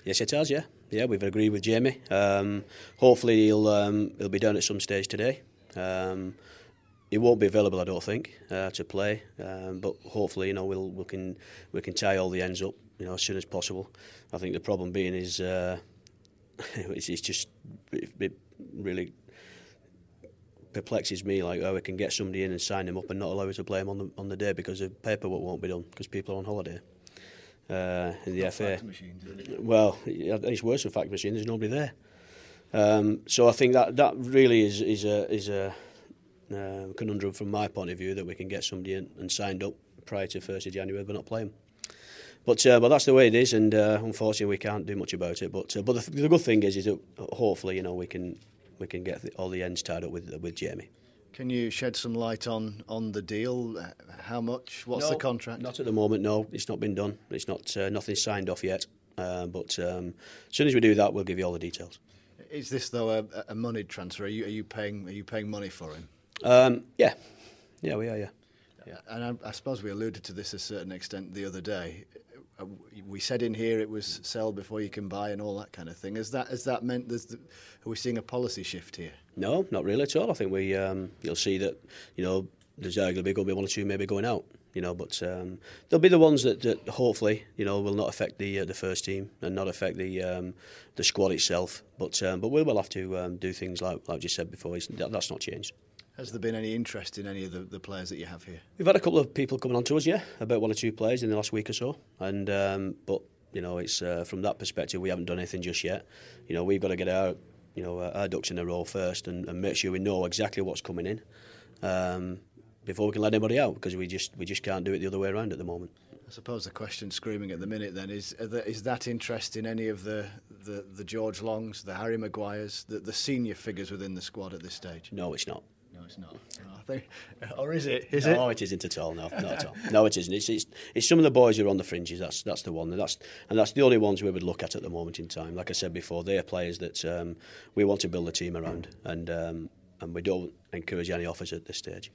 Yes, it has. Yeah, we've agreed with Jamie. Hopefully, he'll be down at some stage today. He won't be available, I don't think, to play. But hopefully, we can tie all the ends up, as soon as possible. I think the problem being is it's just it really perplexes me, like how we can get somebody in and sign him up and not allow us to play him on the day because the paperwork won't be done because people are on holiday. In the FA. Well, it's worse than fax machine. There's nobody there. So I think that really is a conundrum from my point of view, that we can get somebody in and signed up prior to 1st of January but not play them. But that's the way it is, and unfortunately we can't do much about it. But the good thing is that hopefully we can get all the ends tied up with Jamie. Can you shed some light on the deal? How much? What's the contract? Not at the moment, no. It's not been done. It's not nothing's signed off yet. But as soon as we do that, we'll give you all the details. Is this though a moneyed transfer? Are you paying money for him? Yeah, we are. Yeah. And I suppose we alluded to this to a certain extent the other day. We said in here it was sell before you can buy and all that kind of thing. Has that meant are we seeing a policy shift here? No, not really at all. I think you'll see that there's arguably going to be one or two maybe going out. But there'll be the ones that hopefully will not affect the first team and not affect the squad itself. But we will have to do things like I just said before. That's not changed. Has there been any interest in any of the players that you have here? We've had a couple of people coming on to us, about one or two players in the last week or so. And but it's from that perspective we haven't done anything just yet. We've got to get our ducks in a row first and make sure we know exactly what's coming in before we can let anybody out, because we just can't do it the other way around at the moment. I suppose the question screaming at the minute then is that interest in any of the George Longs, the Harry Maguires, the senior figures within the squad at this stage? No, it's not. No, it's not. I think, or is it? No, it isn't at all. No, not at all. No, it isn't. It's some of the boys who are on the fringes. That's the one. And that's the only ones we would look at the moment in time. Like I said before, they are players that we want to build a team around, and we don't encourage any offers at this stage.